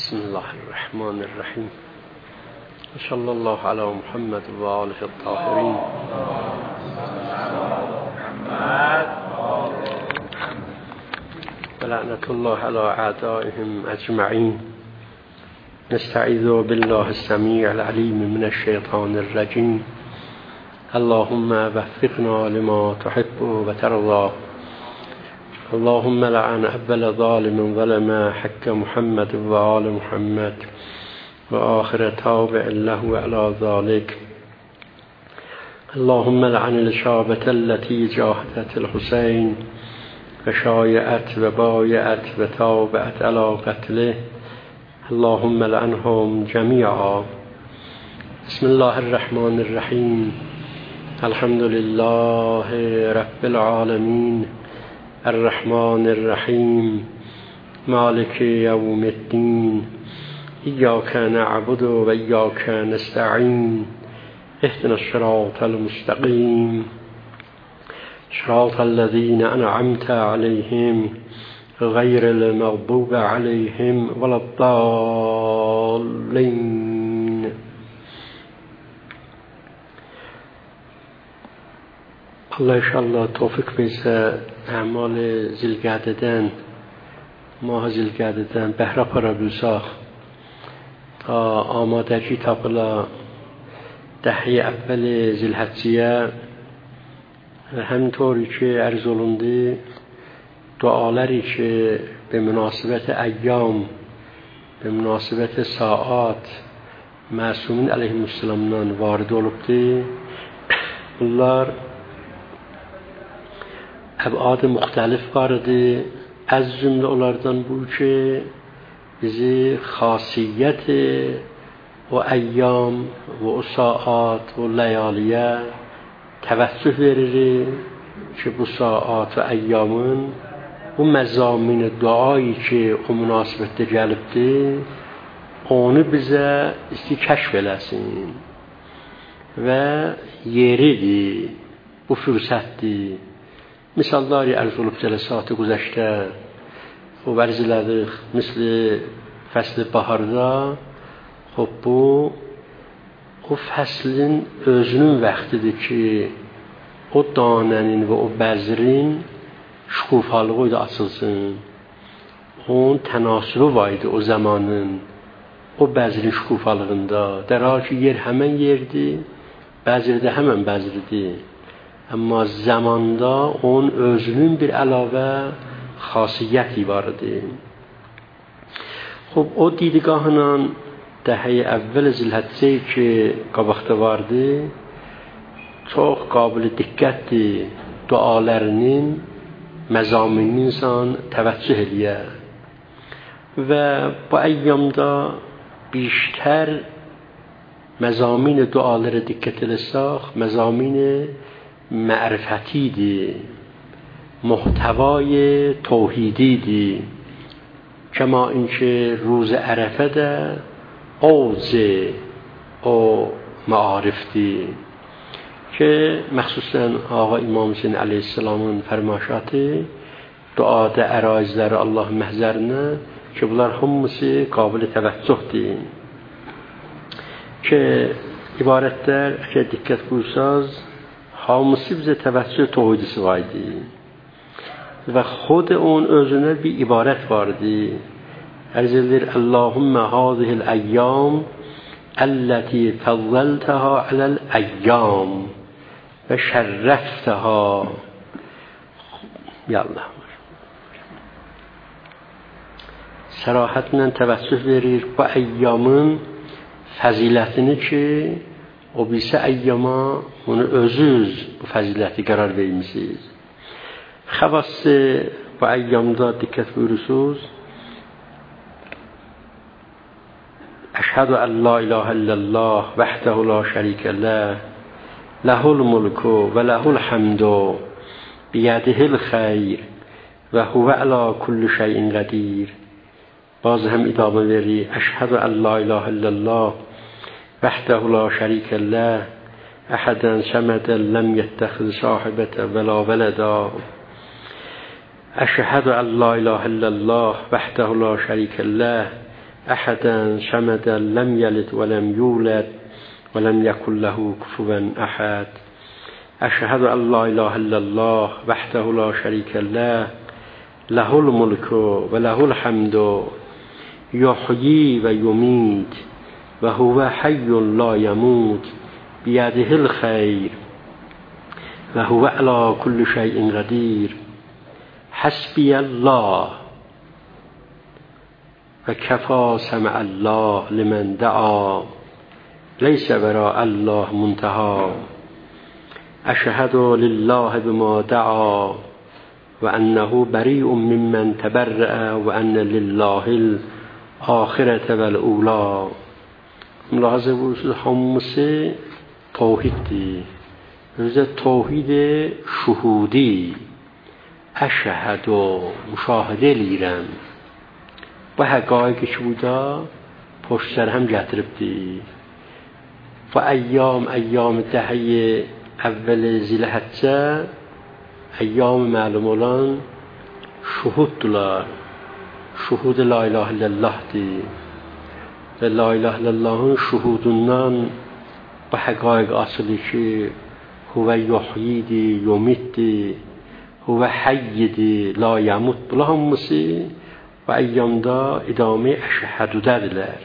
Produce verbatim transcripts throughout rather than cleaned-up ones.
بسم الله الرحمن الرحیم. صلی الله علی محمد و آله الطاهرین. و لعنت الله علی اعدائهم اجمعین. نستعیذ بالله السمیع العلیم من الشیطان الرجیم. اللهم وفقنا لما تحب و ترضى. اللهم لعن اول ظالم ظلم حق محمد و آل محمد و آخر تابع له على ذلك. اللهم لعن الشابة التي جاهدت الحسين و شایعت و بایعت و تابعت على قتله. اللهم لعنهم جميعا. بسم الله الرحمن الرحیم. الحمد لله رب العالمین الرحمن الرحیم مالک یوم الدین. ایاک نعبد و ایاک نستعین. اهدنا الصراط المستقیم صراط الذین انعمت علیهم غیر المغضوب علیهم ولا الضالین. Allah inşallah tevfik versə əmal zilqədədən, mah zilqədədən bəhrə para bilsaq ta amadəki tapıla dəhiyə əvvəli zilhəcciyə həmطوری که عرض olundu duaları ki به مناسبت ایام به مناسبت saat Məsumın əleyhissalamdan varid olubdu. Bunlar ابعاد مختلف vardı. از جمله onlardan bu ki bizi خاصیت و ایام و o saat و لیالیه توجه verir ki bu saat و ایامın bu məzamin duayı ki o münasibətdə gəlibdi onu bizə isti kəşf eləsin və yeridir, bu fürsətdir. Misalları arz olub cəlsat-ı güzəştə o vərz elədik. Misli fəsli baharda xub bu o fəslin özünün vaxtıdır ki o danənin və o bəzrin şükufalığı da açılsın. Onun tənasürü var idi o zamanın o bəzrin şükufalığında. Dərhal ki yer həmən yerdir, bəzirdə həmən bəzridir. Amma zamanda onun özünün bir əlavə xasiyyəti var idi. Xub o didgahla dəhiyə əvvəl zilhəccə ki qabaqda vardı çox qabil diqqətdir dualarının məzaminin insan təvəccüh eləyə və bu əyyamda بیشتر مزامین dualara dikkat etsək مزامین معرفتی دی، محتوای توحیدی دی. کما اینکه روز عرفه ده اوج او معارف دی که مخصوصا آقا امام حسین علیه السلامın فرمایشاتی دعا ده ərayizləri Allah məhzərinə ki bunlar hamısı qabil təvəccühdir ki ibarətlər əgər diqqət buyursaz hamısı bizə təvəccüh توحیدisi var idi və xود اون özünə bir ibarət vardı. Ərz edilir Allahümme hazihil əyyam əlləti fəzzəltəhə aləl əyyam və şərrəftəhə. Yallah sərahətlə təvəccüh verir bu əyyamın fəzilətini ki o bilsə əyyama onu özüz bu fəziləti qərar vermişsiniz. Xəvəssi bu əyyamda diqqət buyurursunuz. Əşhədü ən la ilahə illəllah vəhdəhu la şərikə ləh ləhul mulku və ləhul həmdu biyədihil xeyr və huvə əla kulli şeyin qədir. باز هم ادامه وری اشهد ان لا اله الا الله وحده لا شريك له احدا صمدا لم يتخذ صاحبة ولا ولدا. اشهد ان لا اله الا الله وحده لا شريك له احدا صمدا لم یلد ولم یولد ولم یکن له کفوا احد. اشهد ان لا اله الا الله وحده لا شریک له له الملک و له الحمد یحیی و یمیت و هو حی لا یموت بیده الخیر و هو علی کل شیء قدیر. حسبی الله و کفا سمع الله لمن دعا لیس وراء الله منتهی. اشهد لله بما دعا و انه بریء ممن تبرأ و ان لله الاخرة و الاولی. ملاحظه بود همسه توحید دی روز توحید شهودی. اشهد و مشاهده لیرم و حقایقی که بودا پشت سر هم گتربدی و ایام ایام دهه اول ذی‌الحجه ایام معلوم olan şuhuddular. Şuhud la ilahe illallah'di. Ve la ilahe illallah'ın şuhudundan bu həqaiq açılır ki huve yuhyidi, yumitdi, huve hayyidi, la yamut. Bunlar hamısı bu əyyamda idame əşhədudədirlər.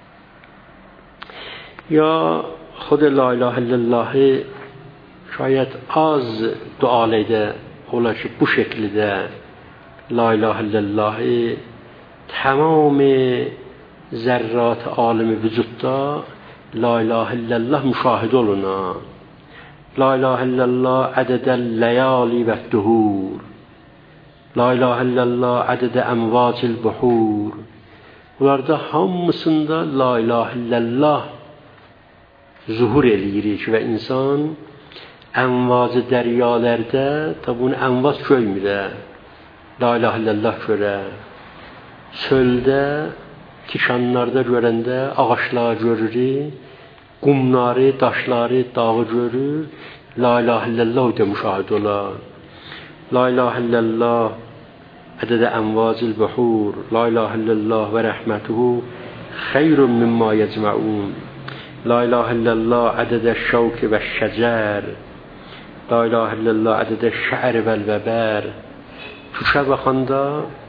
Ya خود لا اله الا الله شاید az dualayda ola ki bu şekilde la ilahe illallah tamam zerrat alemi vücutta la ilahe illallah müşahede oluna. La ilahe illallah adedel leyali ve duhur. La ilahe illallah adede emvacil buhur. Bunlarda hamısında la ilahe illallah zuhur eləyirik və insan ənvacı dəryalərdə tabi bunu ənvac görmürə. La ilahe illallah görə. Çöldə, tikanlarda görəndə ağaçlar görürük, qumları, daşları, dağı görür. La ilahe illallah da müşahidə olar. La ilahe illallah ədədə ənvacil buhur. La ilahe illallah və rəhmətuhu xeyrun mimma yecma'un. La ilahe illallah adede şevk ve şecer. La ilahe illallah adede şe'r ve veber. Tuşa baxanda,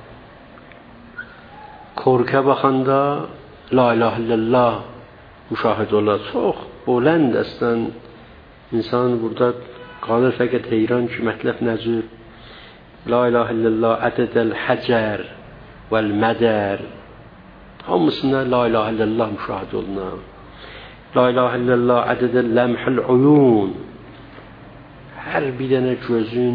korka baxanda la ilahe illallah müşahid olar. Çox bulənd əslən insan burada qalır fəqət heyran ki mətləb nəzir. La ilahe illallah adedel həcər vəl mədər. Hamısında la ilahe illallah müşahid olunur. La ilahe illallah adede lemhul uyun. Her bir dənə gözün,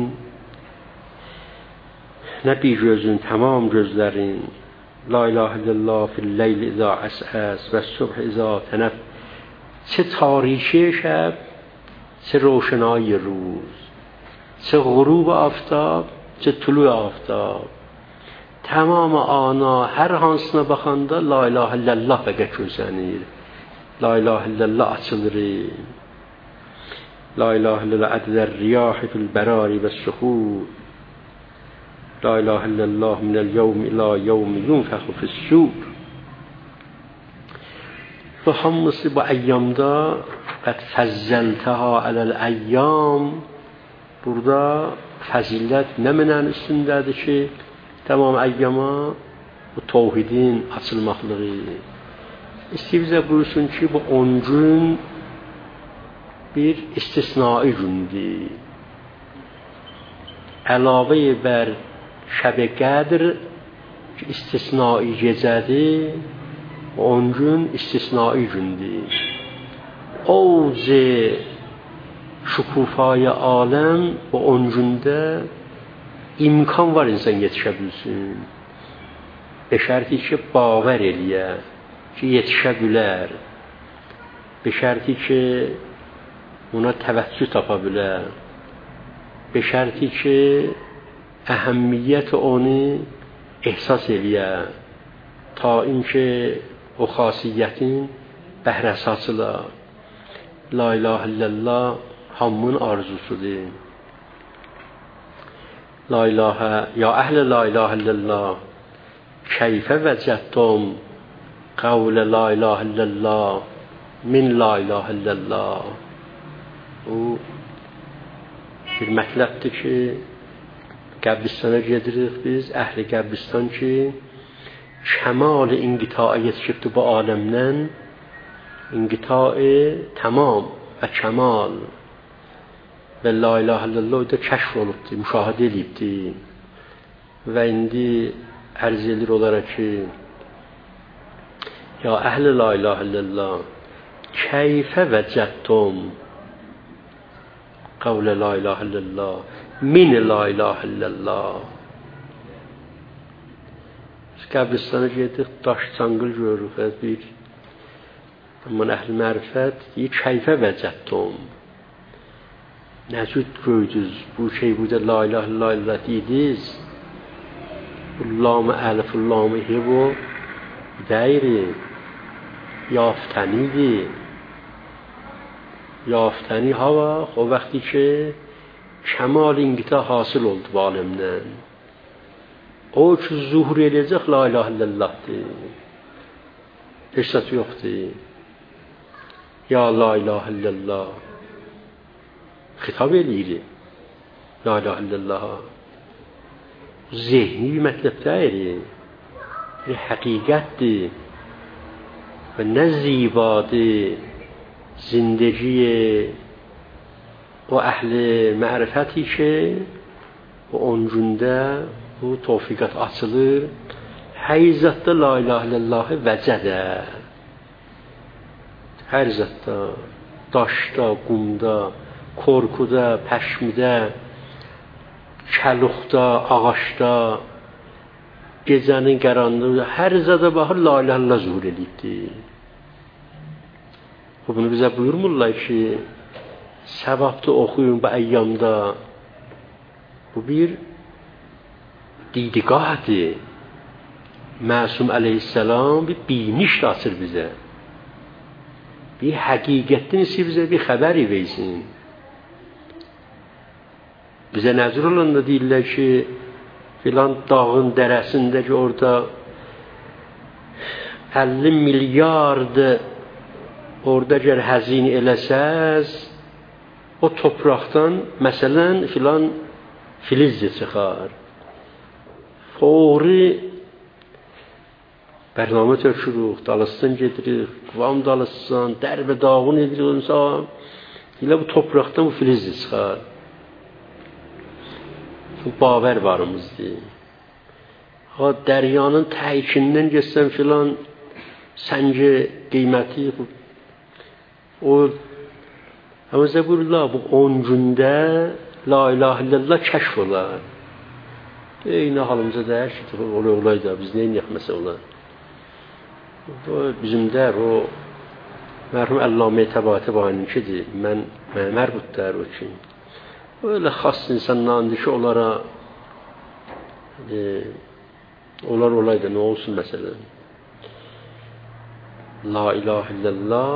nə bir gözün, tamam gözlərin. La ilahe illallah fil leyl iza əsəs və subh iza tənəf. چه تاریکی شب، چه روشنایی روز، چه غروب آفتاب، چه طلوع آفتاب. تمام آنا هر hansına baxanda la ilahe illallah bəqə gözlənir. La ilahe illallah açılır. La ilahe illallah adeder riyahi fil berari ve suhud. La ilahe illallah minel yevm ila yevm yunfekhu fis sur. Bu hamısı bu əyyamda qad fəzzəltəha aləl əyyam. Burada fəzilət nə mənənin üstündədir ki, tamam əyyama bu tevhidin açılmaqlığı. İstibizə buyursun ki, bu on gün bir istisnai gündür. Əlavə bər şəb-i qədr ki, istisnai gecədir. on gün istisnai gündür. Ovc şükufaya aləm bu on gündə imkan var insan yetişə bilsin. Be şərti ki, baver eləyə ki, yetişə bilər. Be şərti ki, ona təvəccüh tapa bilər. Be şərti ki, əhəmmiyyət onu ehsas eləyə. Ta inki o xasiyyətin bəhrəsi açılar. La ilahe illallah hamının arzusudur. La ilahe, ya əhl-i la ilahe illallah keyfə vəcəttum قول لا اله الا الله من لا اله الا الله. او bir mətləbdir ki, Qəbristana gedirik biz, əhli Qəbristan ki, kəmal inqitaya yetişibdir bu aləmdən, inqitayı tamam və kəmal və la ilahe illallah da kəşf olubdur, müşahidə edibdir. Və indi ərz edilir olaraq ki, ya əhli la ilahe illallah, keyfə vəcəttum qavlə la ilahe illallah min la ilahe illallah. Biz Qəbristana gedik, daş çanqıl görürük, bir aman əhl-i mərifət deyir, keyfə vəcəttum, nə cür gördünüz bu şey, burada la ilahe illallah deyirdiniz, bu lam-ı əlif, lam-ı hibu deyri, yaftənidir. Yaftəni hava o vaxtı ki kəmal inqita hasıl oldu bu aləmdən. O ki zuhur edəcək la ilahe illallahdır. Heç zat yoxdur. Ya la ilahe illallah xitab eləyir la ilahe illallah. Zehni bir mətləb deyil, bir həqiqətdir və nə zibadır zindگی o əhli mərifəti ki o on gündə bu tevfiqat açılır, hər zətdə la ilahe illallahı vəcədə, hər zətdə, daşda, qumda, korkuda, pəşmidə, kəluxda, ağaçda, gecənin qaranlığı, hər zədə baxır la ilahe illallah zuhur edibdir. Bunu bizə buyurmurlar ki, səvabda oxuyun bu əyyamda. Bu bir didiqahdır. Məsum əleyhissalam bir biniş açır bizə. Bir həqiqətdən ise bizə bir xəbəri versin. Bizə nəzir olanda deyirlər ki, filan dağın dərəsində ki, orada əlli milyard orada gəl həzin eləsəz, o topraqdan məsələn filan filizci çıxar. Fori bərnamə tökürük, dalıstan gedirik, qıvam dalıstan, dərbə dağın edirik, insan. Elə bu topraqdan bu filizci çıxar. Bu bavər varımızdır. Ha, dəryanın təyikindən geçsən filan sənci qiyməti o amma zəburullah bu on gündə la ilahe illallah kəşf olar. Eyni halımıza dəyər ki, olay olaydı, biz neyin yaxməsə olar. Bizim dər o mərhum Əllamə Təbaati bahaninkidir, mən mərbud dər o ki. Öyle xas insanlardır ki, onlara e, onlar olaydı, nə olsun məsələn. La ilahe illallah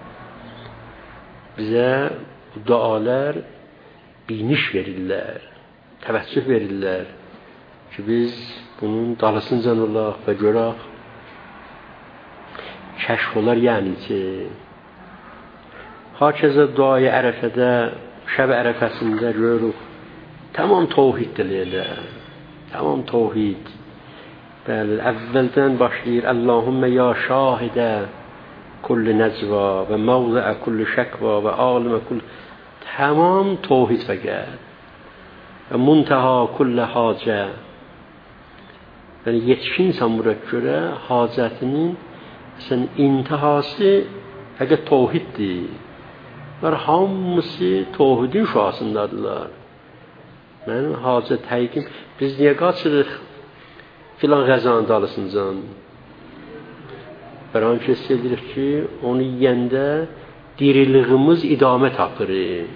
bizə bu dualar biniş verirlər, təvəccüh verirlər ki, biz bunun dalısıncan olaq və görək, kəşf olar yəni ki, hakəzə duayı ərəfədə, şəb ərəfəsində görürük, tamam təvhid diləyirlər, tamam təvhid. Bəli, əvvəldən başlayır, Allahümmə ya şahidə kulli necva və mavzəə kulli şəkva və alimə kulli, tamam təvhid fəqət və muntaha kulli hacə. Yəni yetişinsən bura görə hacətinin sən intihası fəqət təvhiddir. Bunlar hamısı təvhidin şüasındadırlar. Mənim hacət həqiqim, biz niyə qaçırıq filan qəzanı dalısıncan? Bəran ki, edirik ki, onu yiyəndə diriliyimiz idamə tapır.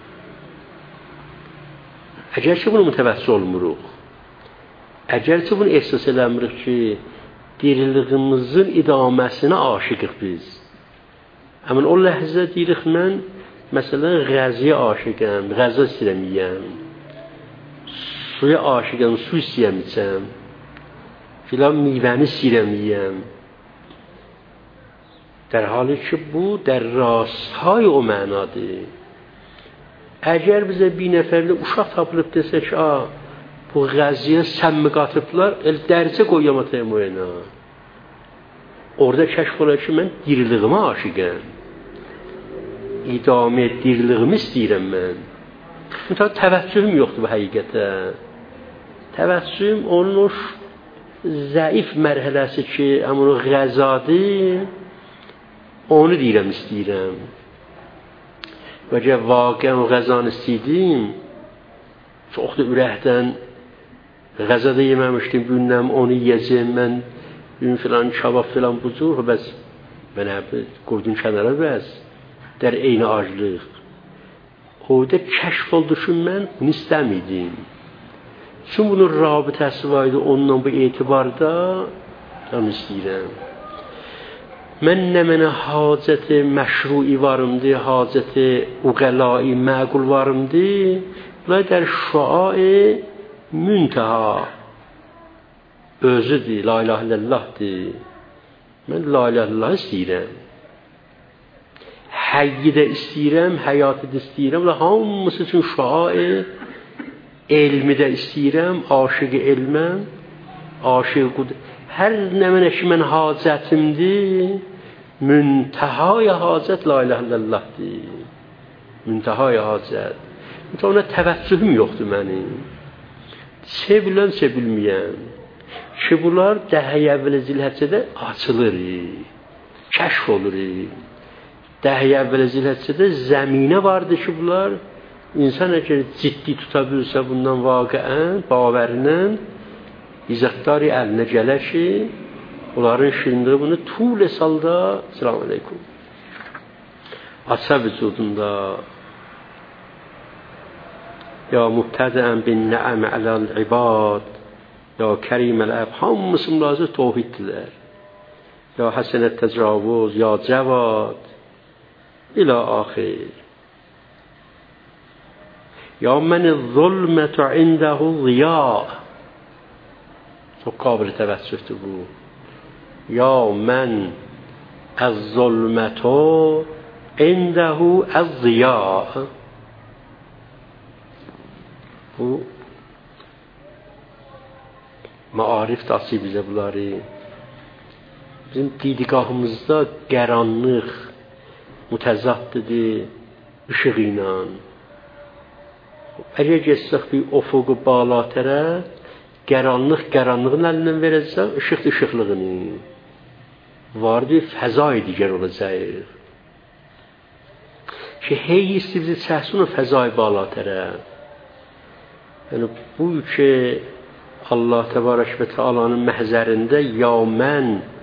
Əgər ki, bunu mütəvəssi olmuruq, əgər ki, bunu ehsas eləmirik ki, diriliyimizin idaməsinə aşiqiq biz. Həmin o ləhzə deyirik, mən məsələn, qəziyə aşiqəm, qəza istəyirəm yiyəm, suya aşiqəm, su istəyirəm içəm, filan meyvəni istəyirəm yiyəm. در حالی که bu در راستای o mənadır. Əgər bizə bir nəfərdə uşaq tapılıb desə ki, a, bu qəziyə sən mi qatıblar, el dərcə qoyam atayım o yana. Orada kəşf olar ki, mən diriliyimə aşiqəm. İdamə diriliyimi istəyirəm mən. Mütəl təvəccühüm yoxdur bu həqiqətə. Təvəccühüm onun o zəif mərhələsi ki, amma o qəzadır, onu deyirəm, istəyirəm. Və əgər vaqən o qəzanı istəydim, çox da ürəkdən qəza da yeməmişdim, gündəm onu yiyəcəm, mən gün filan, kabab filan bu cür, bəs mənə qoydun kənara bəs, در عین aclıq. Orada kəşf oldu ki, mən bunu istəmirdim. Çünki bunun rabitəsi var idi, onunla bu etibarda onu istəyirəm. Mən nə mənə hacəti məşrui varımdır, hacəti uqəlai məqul varımdır, bunlar در şuai münteha özüdür, la ilahe illallahdır. Mən la ilahe illallah istəyirəm. Həyyi də istəyirəm, həyatı da istəyirəm və hamısı üçün şuai elmi də istəyirəm, aşıq elməm, aşıq qud. Hər nə mənə ki, mən hacətimdir, müntəhای hacət la ilahe illallahdır. Müntəhay hacət. Müntə ona təvəccühüm yoxdur mənim. Sevilən, sevilməyən. Ki, bunlar dəhəyə əvvələ zilhəccədə açılır, kəşf olur. Dəhəyə əvvələ zilhəccədə zəminə vardır ki, bunlar insan əgər ciddi tuta bilsə bundan vaqiən, bavərlə, izzətdari əlinə gələr ki, onların şirində bunu tul salda, selamun aleyküm, aça vücudunda, ya mübtədəən bin nəəm ələl ibad, ya kəriməl əb, hamısı mülazı tohiddirlər. Ya həsənət təcavuz, ya cəvad, ilə axir. Ya məni zulmətü indəhu ziya. Çox qabil təvəccühdür bu. Ya mən əz-zulmətü indəhu əz-ziya. Bu maarif da açıb bizə bunları. Bizim didigahımızda qəranlıq mütəzaddır ışıq ilə. Əgər geçsək bir ofuqu balatərə, qəranlıq qəranlığın əlindən verəcək, ışıq ışıqlığını. Vardı, fəzai digər olacaq. Ki, hey istəyibizə çəhsun o fəzai balatərə. Yəni, bu ki, Allah təbarək və tealanın məhzərində ya mən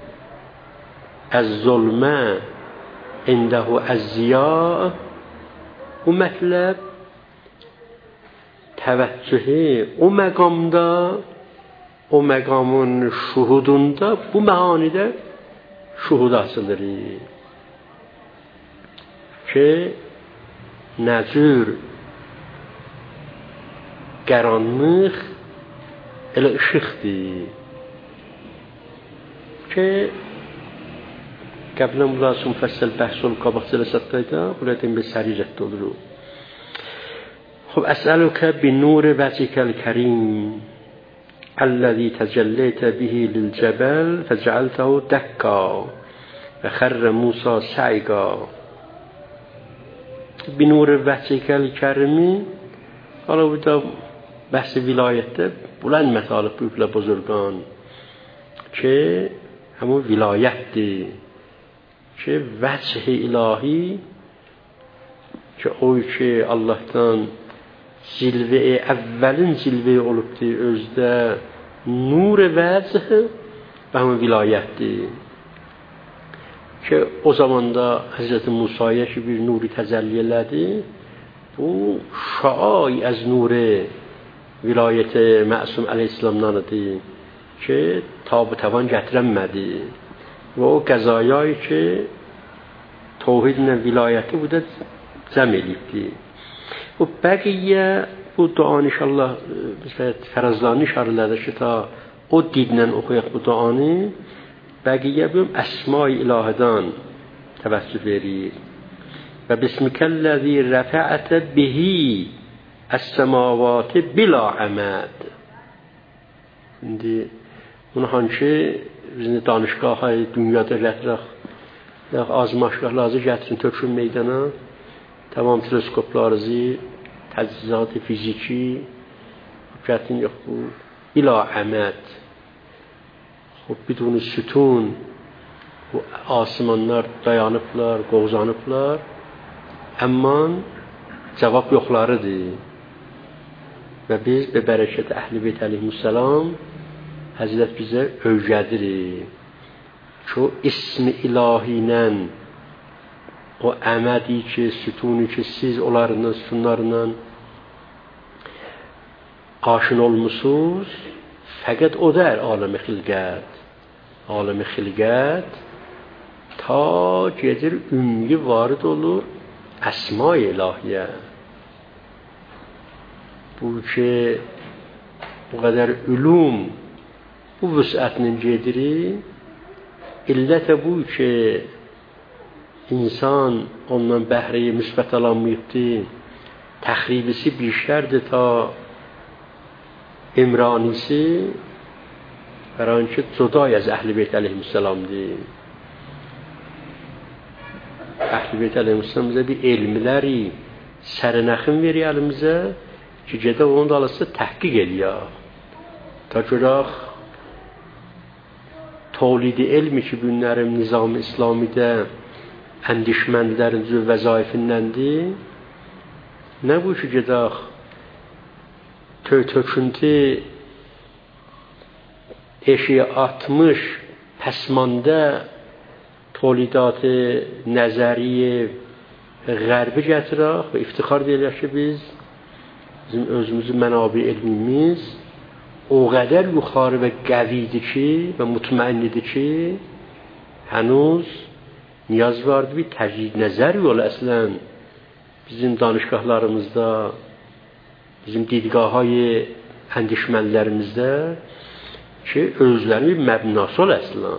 əz-zulmə indəhu əz-ziya, bu mətləb təvəccühü o məqamda, o məqamın şuhudunda, bu məhanidə şuhud açılır. Ki, nəcür qəranlıq elə ışıqdır. Ki, qəblən bunlar üçün müfəssəl bəhs olub qabaq cələsətdəydə, burada deyim bir səri rədd olur. خب أسألك بنور وجهك الكريم الذي تجليت به للجبل فجعلته دكا وخر موسى سعيقا بنور وجهك الكريم. حالا burada بحث vilayətdə بلند مطالب büyüklə buzurgan ki همون vilayətdir ki vəch-i ilahi ki o ki Allah'tan cilve-i əvvəlin cilve-i olubdur özdə nur-i vəch və həmin vilayətdir ki o zamanda Həzrəti Musaya ki bir nuri təzəlli elədi, bu şaay az nuri vilayət-i Məsum əleyhissalamdandır ki tab tavan gətirənmədi və o qəzayayı ki توحیدlə vilayəti bu da cəm edibdir. Bu bəqiyyə bu duanı inşallah fərazlarını işarələdir ki ta o didlə oxuyaq bu duanı. Bəqiyyə bu əsma-i ilahədən توسل برید. و بسمک الذی رفعت بهی السماوات بلا عمد. Şimdi bunu hangi danışgahlar dünyada gətirək, ya azmaşgahlarınızı gətirin, tökün meydana. Tamam teleskoplarınızı, təchizat fiziki gətirin, yox bu bila əməd. Xub bidun sütun bu asmanlar dayanıblar, qovzanıblar. Amma cavab yoxlarıdır. Və biz be bərəkət Əhl-i Beyt əleyhissalam Həzrət bizə övgədirik ki, o ismi ilahiylə, o əmədi ki, sütuni ki, siz onlarla, sütunlarla aşın olmuşsunuz, fəqət o da aləmi xilqət. Aləmi xilqət ta gedir, ümmi varid olur əsma-i ilahiyyə. Bu ki, bu qədər ülum bu vüsətlə gedirir. İllət bu ki, insan ondan bəhriyi müsbət alamayıbdır. Təxribisi bir şərdir ta imranisi. Bəran ki, cüday az Əhl-i Beyt əleyhissalamdır. Əhl-i Beyt əleyhissalam bizə bir elmləri sərnəxin verir əlimizə ki, gedək onu da alısı təhqiq eləyək. Ta görək tolidi elmi ki, günlərim nizam-ı İslamidə əndişməndilərin zü vəzaifindəndir. Nə bu ki, gedək töy-töküntü eşiyə atmış pəsmanda tolidatı nəzəriyə qərbi gətirək və iftixar deyilək ki, biz bizim özümüzün mənabi elmimiz o qədər yuxarı və qəvidir ki və mutmainnidir ki, hənuz niyaz vardı bir təcrid nəzər yolu əslən bizim danışgahlarımızda, bizim didgahhay əndişmənlərimizdə ki, özlərinin bir məbnası ol əslən.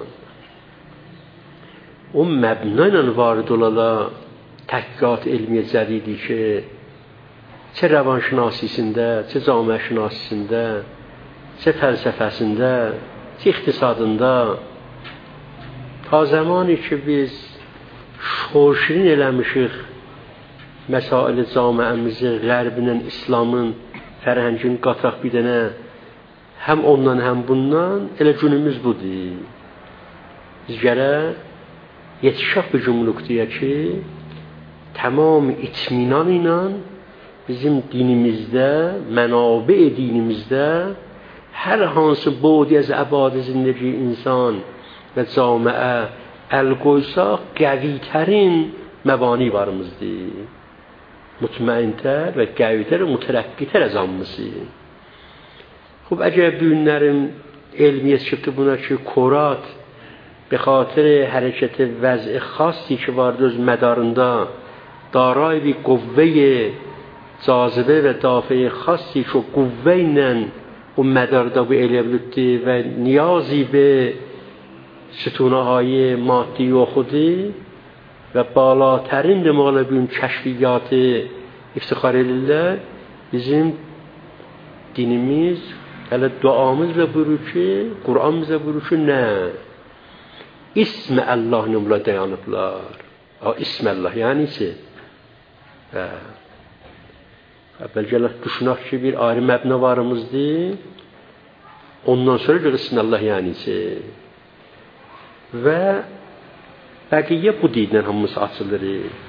O məbna ilə varid olala təhqiqat elmiyə cədidi ki, çə rəvanşinasisində, çə camə-şinasisində, çə fəlsəfəsində, çə ixtisadında ta zəmanı ki, biz şoşirin eləmişik məsail-i camiəmizi qərbinin, İslamın, fərhəngin qataq bir dənə həm ondan, həm bundan elə günümüz budur. Biz gələ yetişək bir cümlükdüyə ki, tamam itminan ilə bizim dinimizdə, mənabi dinimizdə hər hansı bodi az əbad-ı zindəgi insan və camiə əl qoysaq, qəvitərin məbani varımızdır. Mutmaintər və qəvitər və mütərəqqitər əzamımızdır. Xub, əgər bu günlərim elmiyə çıxdı buna ki, Korat به خاطر حرکت وضع خاصی که وارد از مدارنده دارای بی قوه جاذبه و دافع خاصی که قوه اینن و مدارده به الیبلوتی و نیازی به ستونه های مادی و خودی و بالاترین دماغ بین کشفیات افتخار الله bizim dinimiz hələ duamız və buyurur ki, Qur'anımız və buyurur ki, nə? İsmi Allah nümlə dayanıblar. O ismi Allah, yəni ki, əvvəlcələ düşünək ki, bir ayrı məbnə varımızdır. Ondan sonra görə ismi Allah, yəni ki, və bəqiyyə bu deyilən hamısı açılır.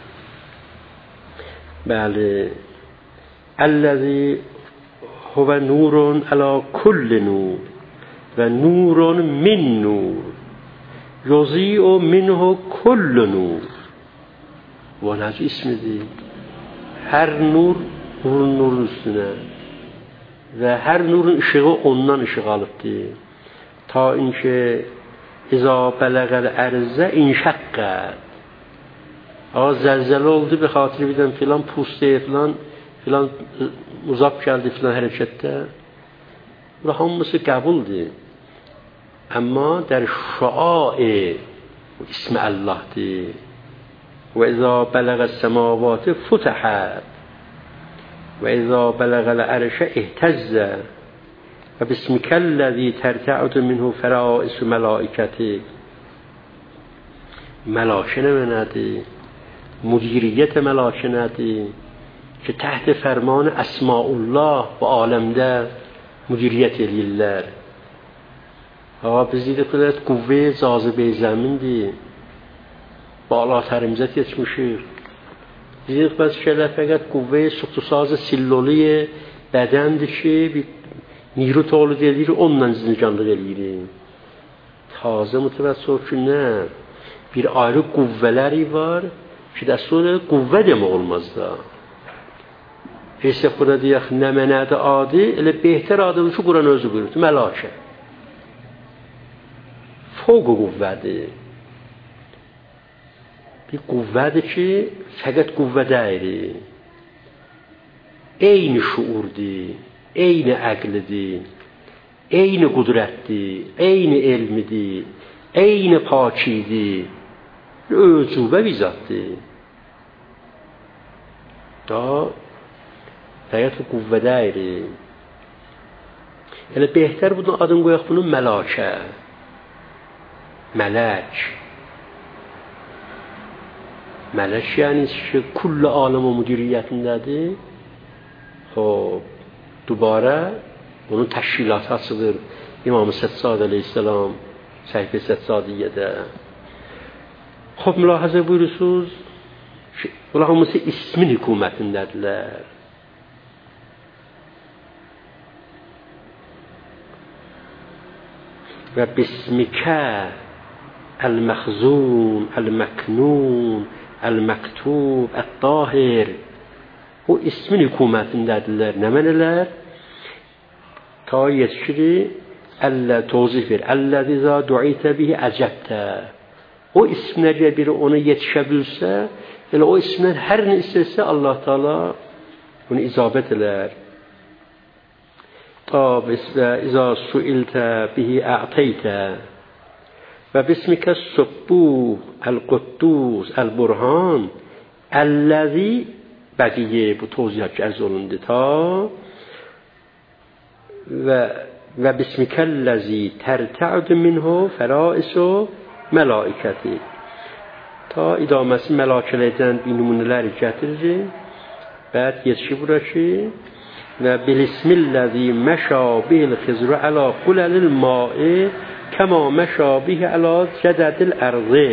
Bəli, Əlləzi huvə nurun əla kulli nur və nurun min nur yuzi'u minhu kullu nur. Bu necə ismidir? Hər nur nurun nurun üstünə və hər nurun ışığı ondan ışıq alıbdır. Ta inki İza bələğəl ərzə inşəqqət. Ağa zəlzələ oldu, bir xatiri birdən filan pustaya filan filan uzaq gəldi filan hərəkətdə. Bu hamısı qəbuldur. Amma در şuai ismi Allah'dır. و اذا بلغ السماوات فتحت و اذا بلغ العرش اهتز و بسمک الذی ترتعد منه فرائس ملائکته. ملاکه نمی‌ندی، مدیریت ملاکه ندی که تحت فرمان اسماء الله و عالمده مدیریت لیلر. آقا بزید خودت قوه جاذبه زمین دی بالاتر میزد yetmişir. بزید خودت شده فقط قوه سوخت و ساز سلولی بدن که bir نیرو تولید edir, onunla zincanlıq edir. Taze mütevəssir ki, nə? Bir ayrı qüvvələri var ki, dəstədə qüvvə demək olmaz da. Heç burada deyək, nə mənədə adi, elə behter adıdır ki, Quran özü buyurur, məlakə. Fövq qüvvədir. Bir qüvvədir ki, fəqət qüvvə deyil. Eyni şuurdir, eyni əqlidir, eyni qudrətdir, eyni elmidir, eyni pakidir, öcübə bir zatdır. Da fəqət qüvvə deyil. Elə behter bunun adını qoyaq, bunun məlakə, mələk. Mələk yəni ki, kullu aləm o müdiriyyətindədir. خب دوباره onun təşkilatı açılır. İmam Səccad əleyhissalam səhifə Səccadiyyədə. خب mülahazə buyurursunuz ki, bunlar hamısı ismin hökumətindədirlər. Və bismikə el-məxzun, el-məknun, el-məktub, el-tahir. O ismin hökumətindədirlər. Nə mənələr? Ta yetişiri əllə tozif ver. Əlləzi za duitə bihi əcəbtə. O ismlərə biri ona yetişə bilsə, elə o ismlər hər nə istəsə Allah Teala bunu icabət elər. Ta və izə suiltə bihi a'teytə. Və bismikə subbuh, el-quddus, el-burhan, əlləzi bəqiyyə bu toziyat ki ərz olundu ta və və bismikəlləzi tərtə'd minhu fəraisu mələikəti. Ta idaməsi mələkələrdən bir nümunələr gətirir. Bəd yetişir bura ki və bilismilləzi məşə bil xizru əla quləlil ma'i kəma məşə bihi əla cədədil ərzi.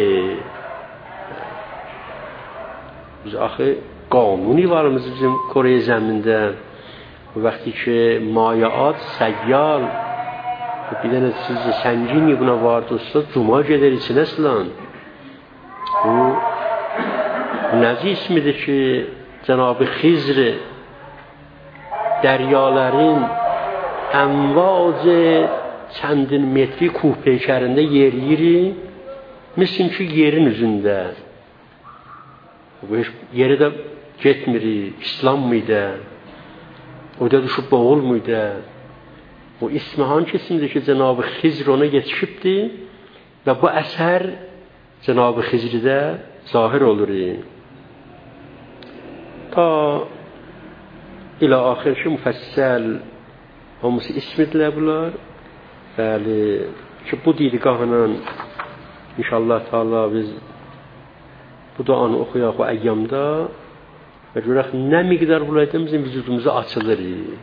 Biz axı قانونی varımız bizim Kore zeminde وقتی که مایعات سیال بیدن چیز سنگینی buna vardırsa cuma gelir için aslan bu nezi ismidir ki Cenab-ı Xizr deryaların envacı çəndin metri kuh peykərində yerliyiri mislim ki yerin üzündə bu yeri də getmiri, İslam mıydı? O da düşüb boğul muydu? O ismi hangi isimdir ki Cenab-ı Xizr ona yetişibdi və bu əsər Cenab-ı Xizrdə zahir olur. Ta ilə axir ki müfəssəl hamısı ismidirlər bunlar. Bəli, ki bu didgahla inşallah Teala biz bu duanı oxuyaq o əyyamda və görək nə miqdar bulaydı bizim vücudumuza açılır.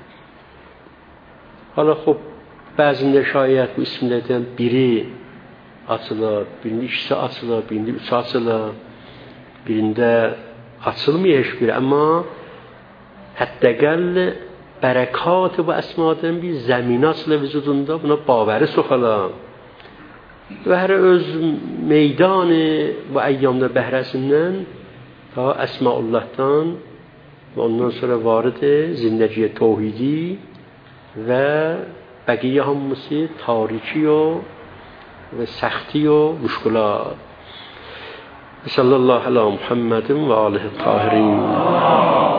Hala xub bəzində şayət bu isimlərdən biri açılır, birində ikisi açılır, birində üçü açılır, birində açılmıyor heç biri. Amma həttəqəl bərəkat bu əsmadan bir zəminə açılır vücudunda, buna babəri soxalar. Və hər öz meydanı bu əyyamda bəhrəsindən ta Əsmaullahdan və ondan sonra varıdır zindəgiyə tevhidi və bəqiyyə hamısı tariki o və səxti o müşkülat. Sallallahu ala Muhammedin və alihi tahirin.